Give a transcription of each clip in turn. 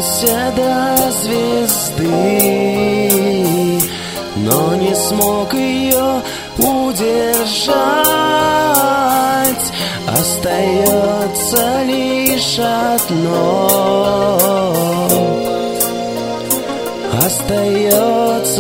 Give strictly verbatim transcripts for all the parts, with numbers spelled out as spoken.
дотянулся до звезды, но не смог ее удержать. Остается лишь одно, остается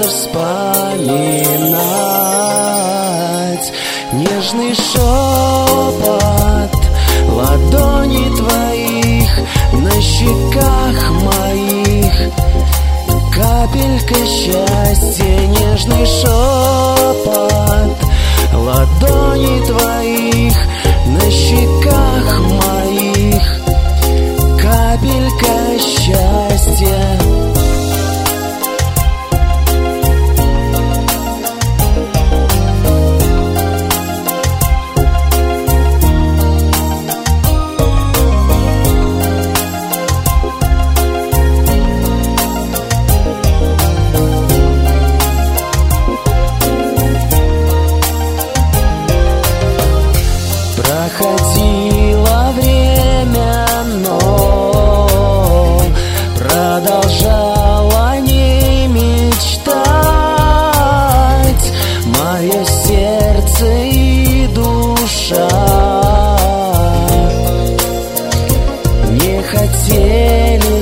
вспоминать нежный шепот ладони твоих на щеках моих, капелька счастья. Нежный шепот ладони твоих на щеках моих, капелька счастья. Проходило время, но продолжала не мечтать мое сердце и душа. Не хотели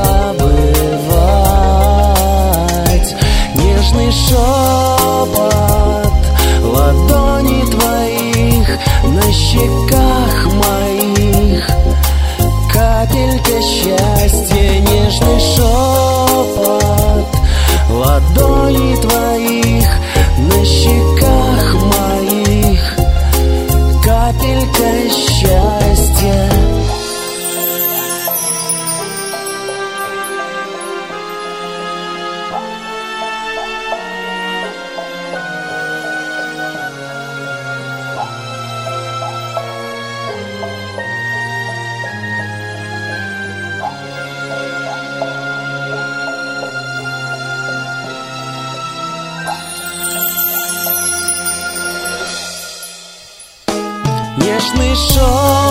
забывать нежный шепот ладони твоих на щеках моих, капелька счастья. Нежный шепот ладони твоих на щеках моих, капелька счастья. Нежный шепот